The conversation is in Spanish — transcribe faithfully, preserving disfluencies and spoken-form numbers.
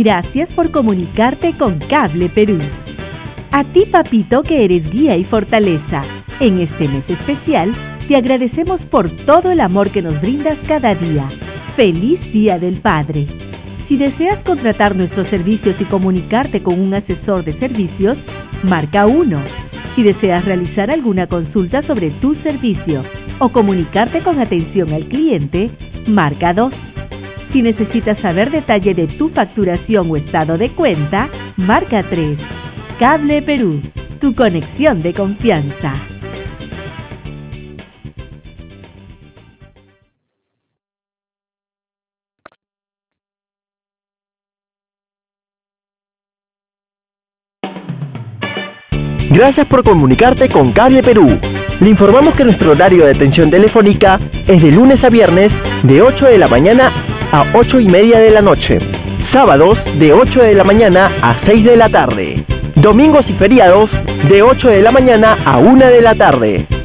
Gracias por comunicarte con Cable Perú. A ti, papito, que eres guía y fortaleza. En este mes especial, te agradecemos por todo el amor que nos brindas cada día. ¡Feliz Día del Padre! Si deseas contratar nuestros servicios y comunicarte con un asesor de servicios, marca uno. Si deseas realizar alguna consulta sobre tu servicio o comunicarte con atención al cliente, marca dos. Si necesitas saber detalle de tu facturación o estado de cuenta, marca tres. Cable Perú, tu conexión de confianza. Gracias por comunicarte con Cable Perú. Le informamos que nuestro horario de atención telefónica es de lunes a viernes de ocho de la mañana a ocho y media de la noche. Sábados de ocho de la mañana a seis de la tarde. Domingos y feriados de ocho de la mañana a una de la tarde.